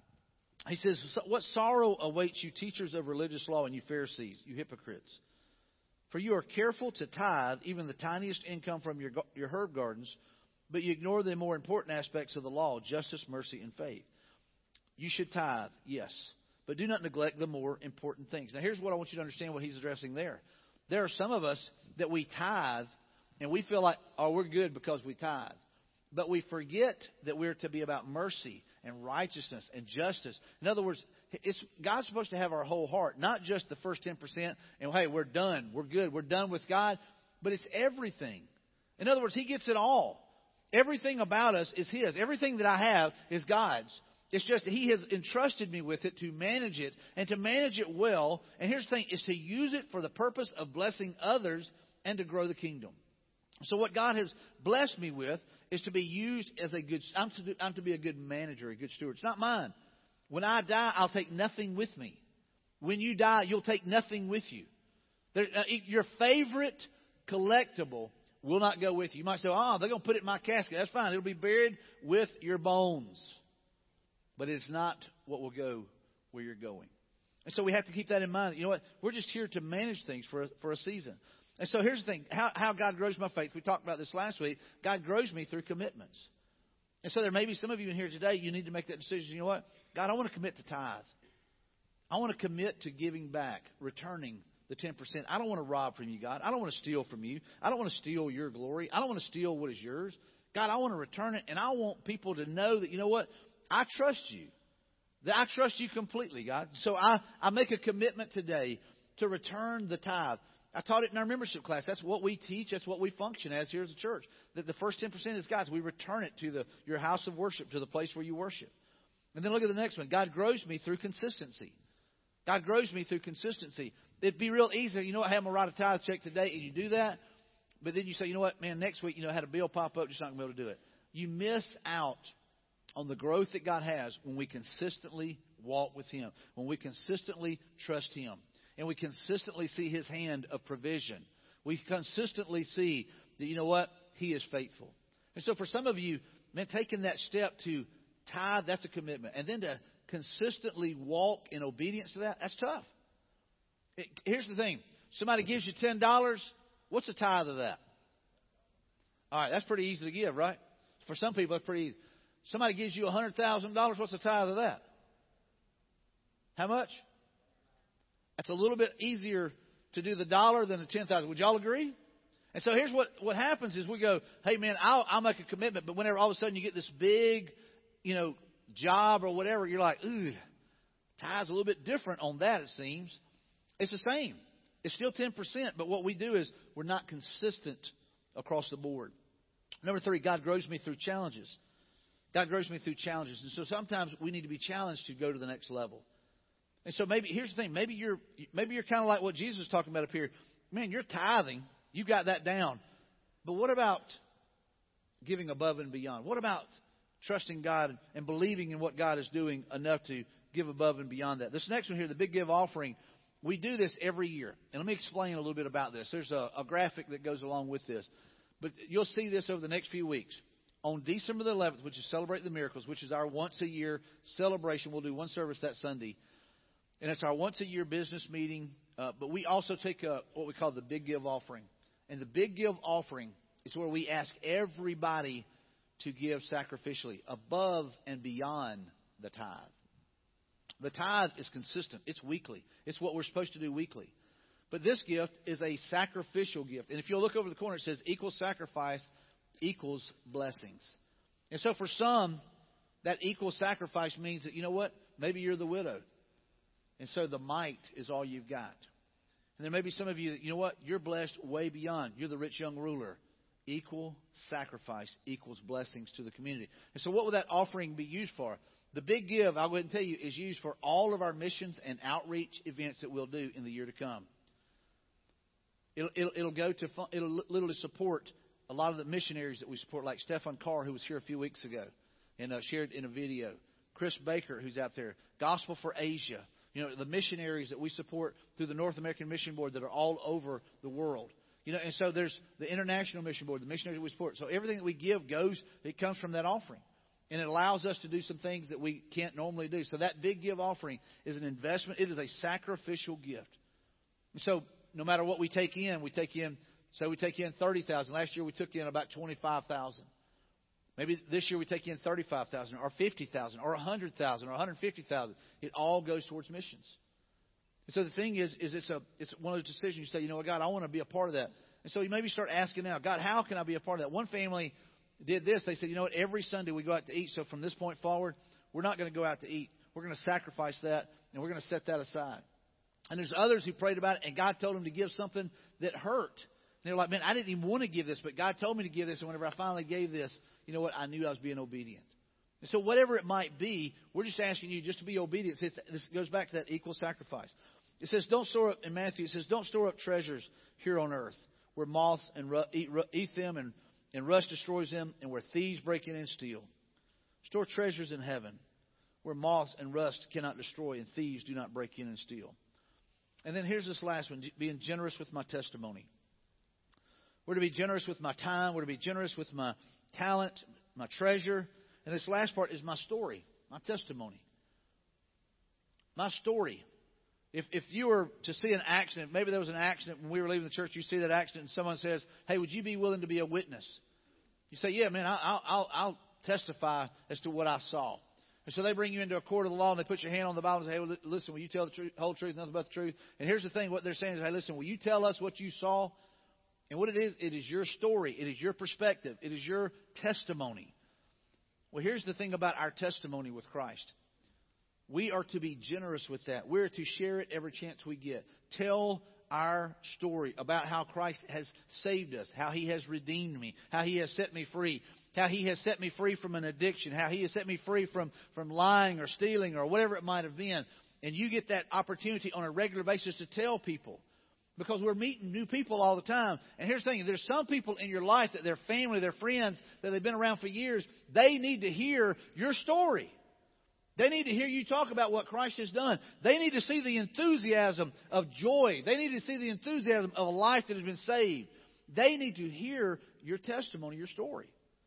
Speaker 1: He says, what sorrow awaits you, teachers of religious law, and you Pharisees, you hypocrites. For you are careful to tithe even the tiniest income from your herb gardens, but you ignore the more important aspects of the law, justice, mercy, and faith. You should tithe, yes, but do not neglect the more important things. Now here's what I want you to understand what He's addressing there. There are some of us that we tithe, and we feel like, oh, we're good because we tithe. But we forget that we're to be about mercy and righteousness and justice. In other words, God's supposed to have our whole heart, not just the first 10%. And, hey, we're done. We're good. We're done with God. But it's everything. In other words, He gets it all. Everything about us is His. Everything that I have is God's. It's just that He has entrusted me with it to manage it and to manage it well. And here's the thing, is to use it for the purpose of blessing others and to grow the kingdom. So what God has blessed me with is to be used as a good, I'm to be a good manager, a good steward. It's not mine. When I die, I'll take nothing with me. When you die, you'll take nothing with you. Your favorite collectible will not go with you. You might say, oh, they're going to put it in my casket. That's fine. It'll be buried with your bones. But it's not what will go where you're going. And so we have to keep that in mind. You know what? We're just here to manage things for a season. And so here's the thing, how God grows my faith. We talked about this last week. God grows me through commitments. And so there may be some of you in here today, you need to make that decision. You know what? God, I want to commit to tithe. I want to commit to giving back, returning the 10%. I don't want to rob from you, God. I don't want to steal from you. I don't want to steal your glory. I don't want to steal what is yours. God, I want to return it, and I want people to know that, you know what? I trust you. That I trust you completely, God. So I make a commitment today to return the tithe. I taught it in our membership class. That's what we teach. That's what we function as here as a church. That the first 10% is God's. We return it to your house of worship, to the place where you worship. And then look at the next one. God grows me through consistency. God grows me through consistency. It'd be real easy. You know what? Hey, I'm going to write a tithe check today, and you do that. But then you say, you know what, man, next week, I had a bill pop up, just not going to be able to do it. You miss out on the growth that God has when we consistently walk with Him, when we consistently trust Him. And we consistently see His hand of provision. We consistently see that, you know what? He is faithful. And so for some of you, man, taking that step to tithe, that's a commitment. And then to consistently walk in obedience to that, that's tough. Here's the thing. Somebody gives you $10. What's the tithe of that? All right, that's pretty easy to give, right? For some people, that's pretty easy. Somebody gives you $100,000. What's the tithe of that? How much? That's a little bit easier to do the dollar than the 10,000. Would y'all agree? And so here's what happens is we go, hey, man, I'll make a commitment. But whenever all of a sudden you get this big, job or whatever, you're like, ooh, tithe's a little bit different on that, it seems. It's the same. It's still 10%. But what we do is we're not consistent across the board. Number 3, God grows me through challenges. God grows me through challenges. And so sometimes we need to be challenged to go to the next level. And so here's the thing. Maybe you're kind of like what Jesus was talking about up here. Man, you're tithing. You got that down. But what about giving above and beyond? What about trusting God and believing in what God is doing enough to give above and beyond that. This next one here, the Big Give offering, we do this every year. And let me explain a little bit about this. There's a graphic that goes along with this. But you'll see this over the next few weeks. On December the 11th, which is Celebrate the Miracles, which is our once-a-year celebration. We'll do one service that Sunday. And it's our once-a-year business meeting. But we also take what we call the Big Give offering. And the Big Give offering is where we ask everybody to give sacrificially above and beyond the tithe. The tithe is consistent. It's weekly. It's what we're supposed to do weekly. But this gift is a sacrificial gift. And if you'll look over the corner, it says equal sacrifice equals blessings. And so for some, that equal sacrifice means that, you know what? Maybe you're the widow. And so the mite is all you've got. And there may be some of you that, you know what? You're blessed way beyond. You're the rich young ruler. Equal sacrifice equals blessings to the community. And so what would that offering be used for? The Big Give, I'll go ahead and tell you, is used for all of our missions and outreach events that we'll do in the year to come. It'll literally support a lot of the missionaries that we support, like Stefan Carr, who was here a few weeks ago and shared in a video. Chris Baker, who's out there. Gospel for Asia. You know, the missionaries that we support through the North American Mission Board that are all over the world. You know, and so there's the International Mission Board, the missionaries that we support. So everything that we give it comes from that offering. And it allows us to do some things that we can't normally do. So that Big Give offering is an investment. It is a sacrificial gift. And so no matter what we take in, we take in $30,000. Last year we took in about $25,000. Maybe this year we take in $35,000 or $50,000 or $100,000 or $150,000. It all goes towards missions. And so the thing is it's one of those decisions you say, you know what, God, I want to be a part of that. And so you maybe start asking now, God, how can I be a part of that? One family did this. They said, you know what, every Sunday we go out to eat. So from this point forward, we're not going to go out to eat. We're going to sacrifice that, and we're going to set that aside. And there's others who prayed about it, and God told them to give something that hurt. And they're like, man, I didn't even want to give this, but God told me to give this. And whenever I finally gave this, you know what, I knew I was being obedient. And so whatever it might be, we're just asking you just to be obedient. This goes back to that equal sacrifice. It says, don't store up, in Matthew, it says, don't store up treasures here on earth where moths eat them and rust destroys them and where thieves break in and steal. Store treasures in heaven where moths and rust cannot destroy and thieves do not break in and steal. And then here's this last one, being generous with my testimony. We're to be generous with my time. We're to be generous with my talent, my treasure. And this last part is my story, my testimony. My story. If you were to see an accident, maybe there was an accident when we were leaving the church, you see that accident and someone says, hey, would you be willing to be a witness? You say, yeah, man, I'll testify as to what I saw. And so they bring you into a court of the law and they put your hand on the Bible and say, hey, well, listen, will you tell the truth, whole truth, nothing but the truth? And here's the thing, what they're saying is, hey, listen, will you tell us what you saw? And what it is your story. It is your perspective. It is your testimony. Well, here's the thing about our testimony with Christ. We are to be generous with that. We're to share it every chance we get. Tell our story about how Christ has saved us, how He has redeemed me, how He has set me free, how He has set me free from an addiction, how He has set me free from lying or stealing or whatever it might have been. And you get that opportunity on a regular basis to tell people. Because we're meeting new people all the time. And here's the thing. There's some people in your life that their family, their friends, that they've been around for years. They need to hear your story. They need to hear you talk about what Christ has done. They need to see the enthusiasm of joy. They need to see the enthusiasm of a life that has been saved. They need to hear your testimony, your story.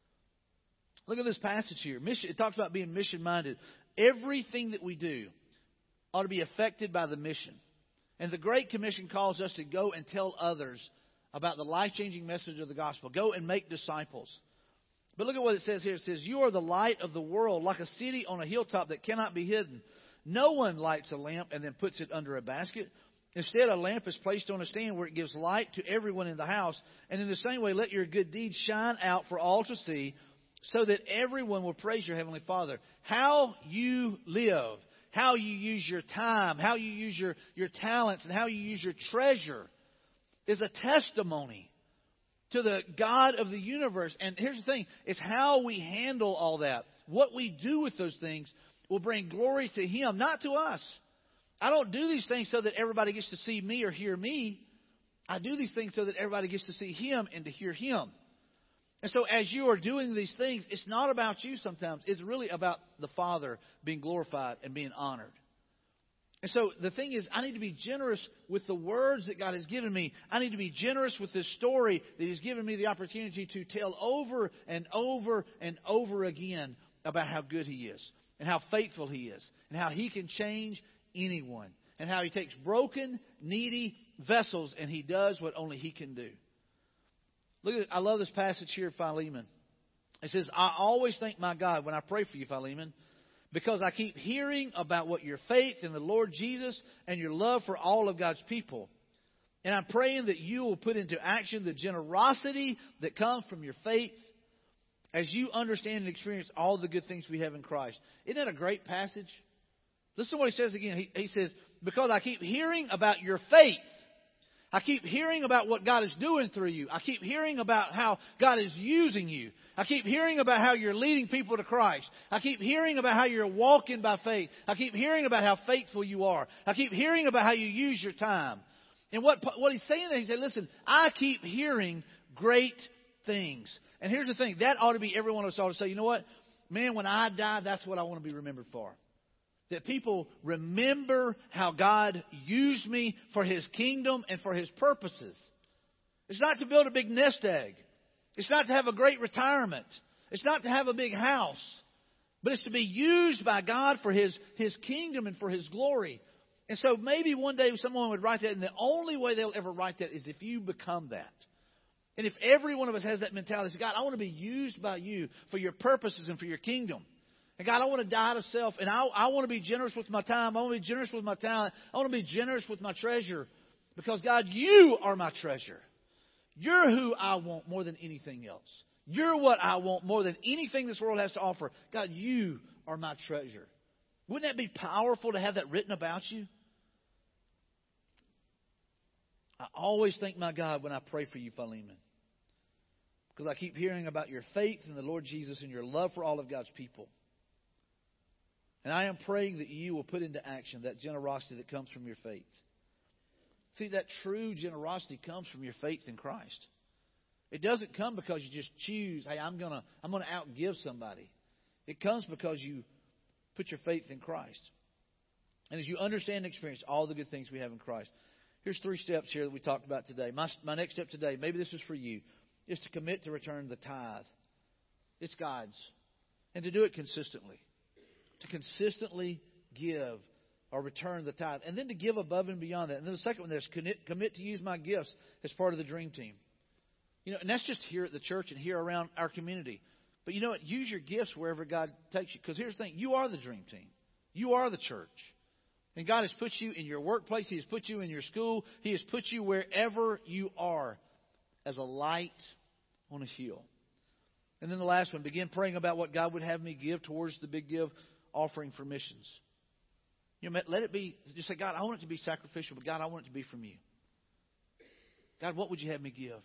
Speaker 1: Look at this passage here. It talks about being mission-minded. Everything that we do ought to be affected by the mission. And the Great Commission calls us to go and tell others about the life-changing message of the gospel. Go and make disciples. But look at what it says here. It says, you are the light of the world, like a city on a hilltop that cannot be hidden. No one lights a lamp and then puts it under a basket. Instead, a lamp is placed on a stand where it gives light to everyone in the house. And in the same way, let your good deeds shine out for all to see, so that everyone will praise your Heavenly Father. How you live, how you use your time, how you use your talents, and how you use your treasure is a testimony to the God of the universe. And here's the thing, it's how we handle all that. What we do with those things will bring glory to Him, not to us. I don't do these things so that everybody gets to see me or hear me. I do these things so that everybody gets to see Him and to hear Him. And so as you are doing these things, it's not about you sometimes. It's really about the Father being glorified and being honored. And so the thing is, I need to be generous with the words that God has given me. I need to be generous with this story that He's given me the opportunity to tell over and over and over again about how good He is and how faithful He is and how He can change anyone and how He takes broken, needy vessels and He does what only He can do. Look at, I love this passage here of Philemon. It says, I always thank my God when I pray for you, Philemon, because I keep hearing about what your faith in the Lord Jesus and your love for all of God's people. And I'm praying that you will put into action the generosity that comes from your faith as you understand and experience all the good things we have in Christ. Isn't that a great passage? Listen to what he says again. He says, because I keep hearing about your faith. I keep hearing about what God is doing through you. I keep hearing about how God is using you. I keep hearing about how you're leading people to Christ. I keep hearing about how you're walking by faith. I keep hearing about how faithful you are. I keep hearing about how you use your time. And what he's saying there, he said, listen, I keep hearing great things. And here's the thing, that ought to be every one of us ought to say, you know what? Man, when I die, that's what I want to be remembered for. That people remember how God used me for His kingdom and for His purposes. It's not to build a big nest egg. It's not to have a great retirement. It's not to have a big house. But it's to be used by God for His kingdom and for His glory. And so maybe one day someone would write that, and the only way they'll ever write that is if you become that. And if every one of us has that mentality, say, God, I want to be used by you for your purposes and for your kingdom. And God, I want to die to self, and I want to be generous with my time. I want to be generous with my talent. I want to be generous with my treasure. Because, God, you are my treasure. You're who I want more than anything else. You're what I want more than anything this world has to offer. God, you are my treasure. Wouldn't that be powerful to have that written about you? I always thank my God when I pray for you, Philemon. Because I keep hearing about your faith in the Lord Jesus and your love for all of God's people. And I am praying that you will put into action that generosity that comes from your faith. See, that true generosity comes from your faith in Christ. It doesn't come because you just choose, hey, I'm gonna outgive somebody. It comes because you put your faith in Christ. And as you understand and experience all the good things we have in Christ. Here's 3 steps here that we talked about today. My next step today, maybe this is for you, is to commit to return the tithe. It's God's. And to do it consistently. To consistently give or return the tithe. And then to give above and beyond that. And then the second one there is commit to use my gifts as part of the dream team. You know, and that's just here at the church and here around our community. But you know what? Use your gifts wherever God takes you. Because here's the thing. You are the dream team. You are the church. And God has put you in your workplace. He has put you in your school. He has put you wherever you are as a light on a hill. And then the last one. Begin praying about what God would have me give towards the big give offering for missions. You know, let it be, just say, God, I want it to be sacrificial, but God, I want it to be from you. God, what would you have me give?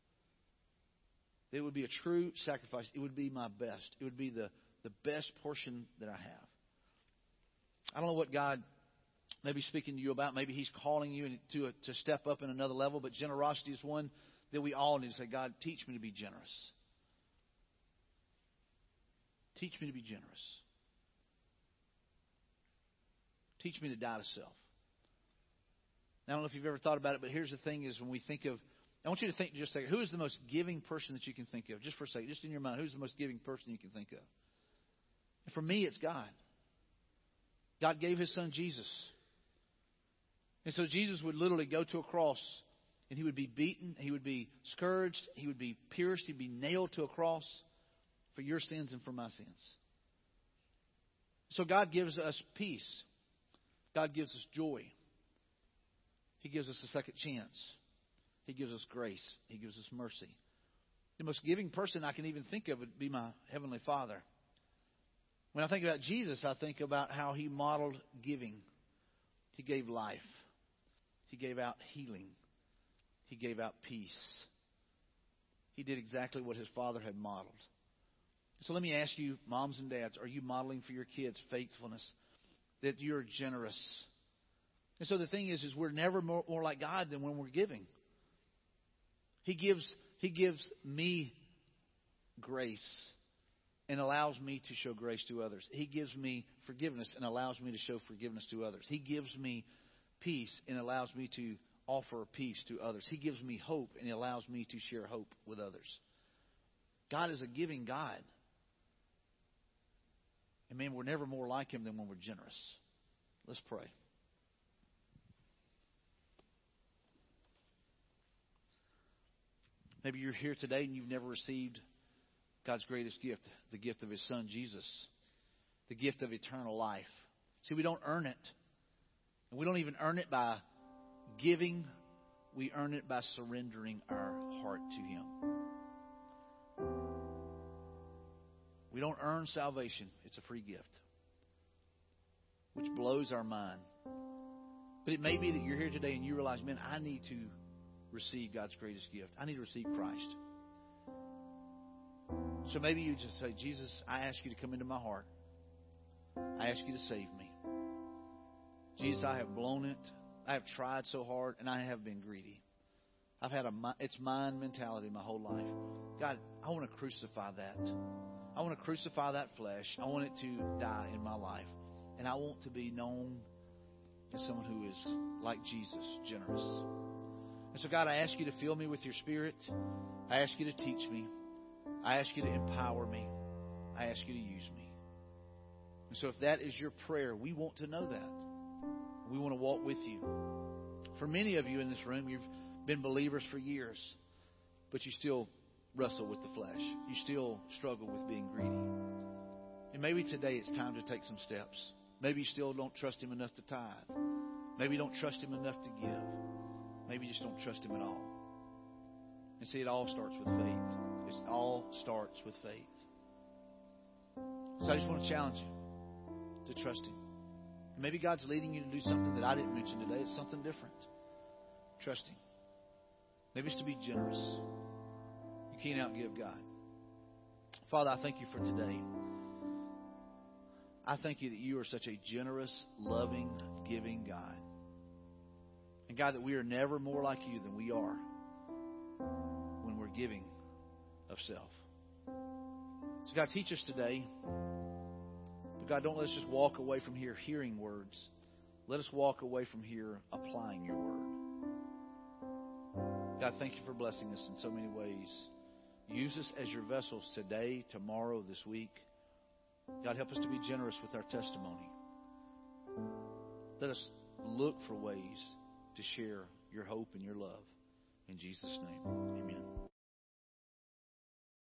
Speaker 1: It would be a true sacrifice. It would be my best. It would be the best portion that I have. I don't know what God may be speaking to you about. Maybe He's calling you to step up in another level, but generosity is one that we all need to say, God, teach me to be generous. Teach me to be generous. Teach me to die to self. Now, I don't know if you've ever thought about it, but here's the thing is when we think of, I want you to think just a second, who is the most giving person that you can think of? Just for a second, just in your mind, who's the most giving person you can think of? And for me, it's God. God gave His Son Jesus. And so Jesus would literally go to a cross and He would be beaten, He would be scourged, He would be pierced, He'd be nailed to a cross for your sins and for my sins. So God gives us peace. God gives us joy. He gives us a second chance. He gives us grace. He gives us mercy. The most giving person I can even think of would be my Heavenly Father. When I think about Jesus, I think about how He modeled giving. He gave life. He gave out healing. He gave out peace. He did exactly what His Father had modeled. So let me ask you, moms and dads, are you modeling for your kids faithfulness? That you're generous. And so the thing is we're never more like God than when we're giving. He gives me grace and allows me to show grace to others. He gives me forgiveness and allows me to show forgiveness to others. He gives me peace and allows me to offer peace to others. He gives me hope and He allows me to share hope with others. God is a giving God. And man, we're never more like Him than when we're generous. Let's pray. Maybe you're here today and you've never received God's greatest gift, the gift of His Son, Jesus, the gift of eternal life. See, we don't earn it. And we don't even earn it by giving. We earn it by surrendering our heart to Him. We don't earn salvation. It's a free gift, which blows our mind. But it may be that you're here today and you realize, man, I need to receive God's greatest gift. I need to receive Christ. So maybe you just say, Jesus, I ask you to come into my heart. I ask you to save me. Jesus, I have blown it. I have tried so hard, and I have been greedy. I've had it's mine mentality my whole life. God, I want to crucify that. I want to crucify that flesh. I want it to die in my life. And I want to be known as someone who is like Jesus, generous. And so, God, I ask you to fill me with your Spirit. I ask you to teach me. I ask you to empower me. I ask you to use me. And so if that is your prayer, we want to know that. We want to walk with you. For many of you in this room, you've been believers for years, but you still wrestle with the flesh. You still struggle with being greedy. And maybe today it's time to take some steps. Maybe you still don't trust Him enough to tithe. Maybe you don't trust Him enough to give. Maybe you just don't trust Him at all. And see, it all starts with faith. It all starts with faith. So I just want to challenge you to trust Him. And maybe God's leading you to do something that I didn't mention today. It's something different. Trust Him. Maybe it's to be generous. You can't outgive God. Father, I thank you for today. I thank you that you are such a generous, loving, giving God. And God, that we are never more like you than we are when we're giving of self. So God, teach us today. But God, don't let us just walk away from here hearing words. Let us walk away from here applying your word. God, thank you for blessing us in so many ways. Use us as your vessels today, tomorrow, this week. God, help us to be generous with our testimony. Let us look for ways to share your hope and your love. In Jesus' name, amen.